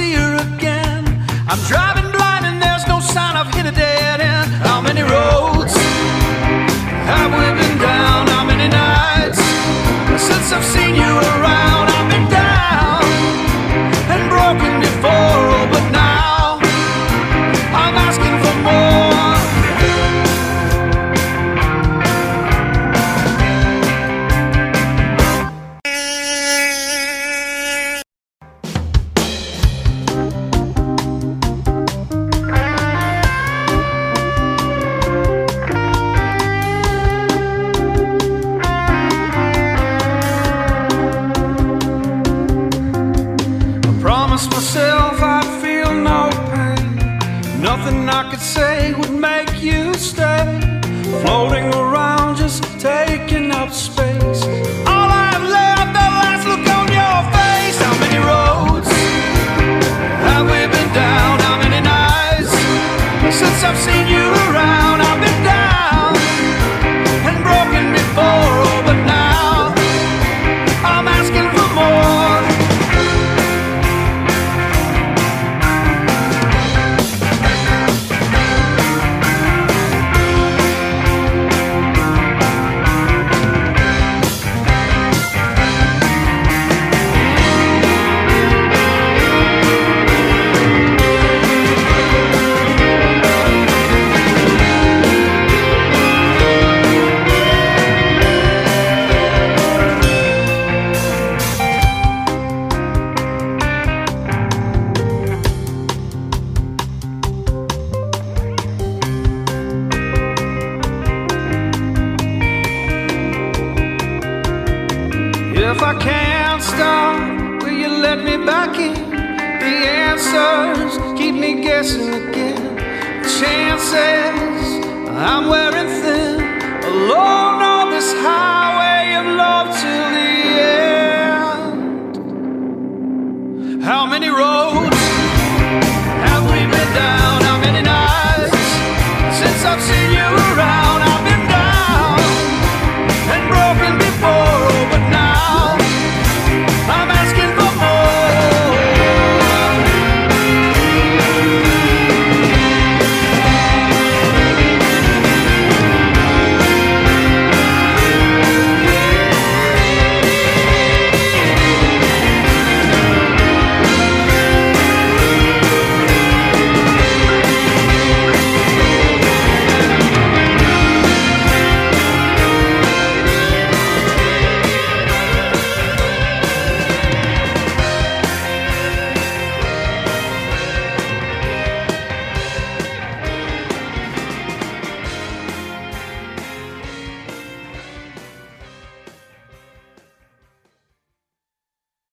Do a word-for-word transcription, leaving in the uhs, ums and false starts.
see her again. I'm driving blind and there's no sign I've hit a dead end. How many roads have we been down? How many nights since I've seen you around? I've been down and broken before, oh, but now I'm asking for more. Myself, I'd feel no pain. Nothing I could say would make you stay. Floating around, just taking up space. All I have left, the last look on your face. How many roads have we been down? How many nights since I've seen you around? I've been down and broken before, oh, but now I'm asking for more. If I can't stop, will you let me back in? The answers keep me guessing again. Chances I'm wearing thin, alone on this highway of love till the end. How many roads have we been down? How many nights since I've seen